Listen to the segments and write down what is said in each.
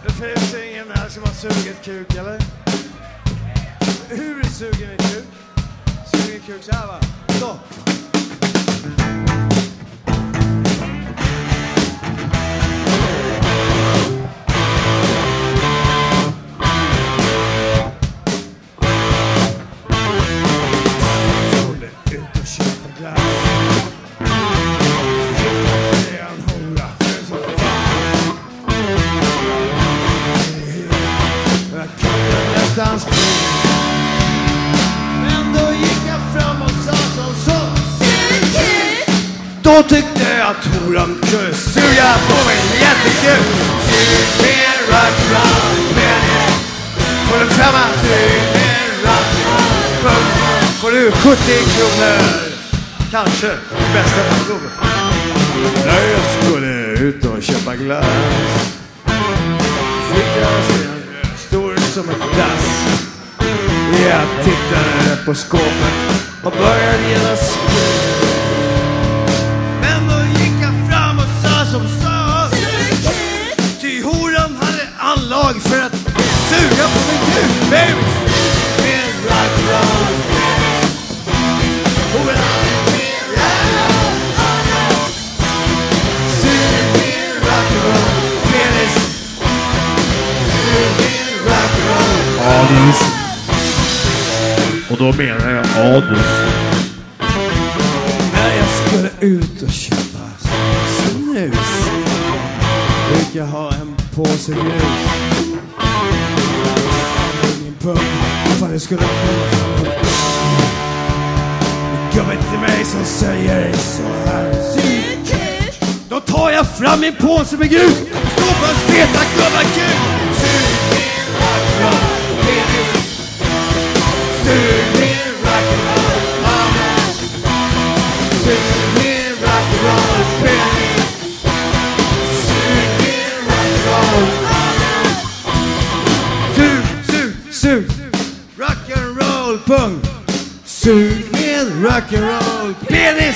Det finns ingen här som har sugit kuk, eller? Hur suger ni kuk? Suger ni kuk så här, va? Så. Ut och köpa glass. Men då gick jag fram och sa som så. Då tyckte jag att horan kunde suga på mig jättekul. Sug med rock'n'roll, men får du femma, sug med rock'n'roll. Får du 70 kronor, kanske bästa kronor. När jag skulle ut och köpa glass fick jag se en stor som ett dass. Jag tittade på skåpet och började genast springa. Men då gick jag fram och sa som sa. Ty horan hade anlag för att suga på min kuk, baby. Med rock'n'roll. Horan med rock'n'roll. Sug med rock'n'roll. Penis. Sug med rock'n'roll. Anus. Och då menar jag anus. När jag skulle ut och köpa snus fick jag ha en påse grus. Min pung, vad det skulle komma fram. Gubben till mig som säger så här. Då tar jag fram min påse med grus. Står på en feta gubbakuk. Sug med rock'n'roll. Sug med rock'n'roll. Sug med rock'n'roll. Sug med rock'n'roll. Sug rock'n'roll. Pung. Sug med rock'n'roll. Penis.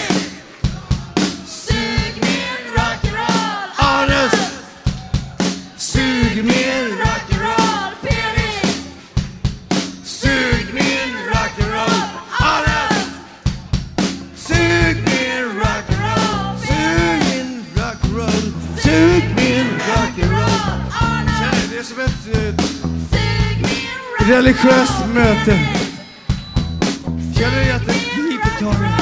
Sug med rock'n'roll. Anus. Sug med Rock'n'roll. Penis. Sug med rock'n'roll. Anus. Sug med rock'n'roll. Sug med rock'n'roll. Sug med rock'n'roll. Känner det är som ett religiöst möte. Känner du att det griper tag i?